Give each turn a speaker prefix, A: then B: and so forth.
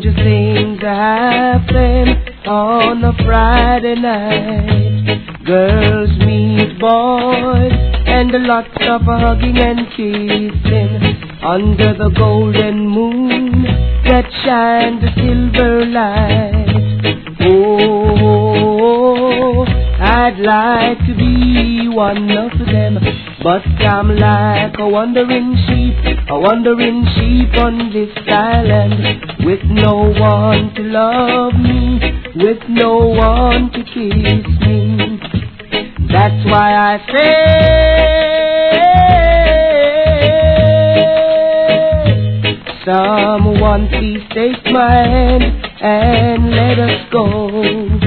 A: Stranger things happen on a Friday night. Girls meet boys and lots of hugging and kissing under the golden moon that shines a silver light. Oh, I'd like to be one of them, but I'm like a wandering sheep on this island, with no one to love me, with no one to kiss me. That's why I say, someone please take my hand and let us go.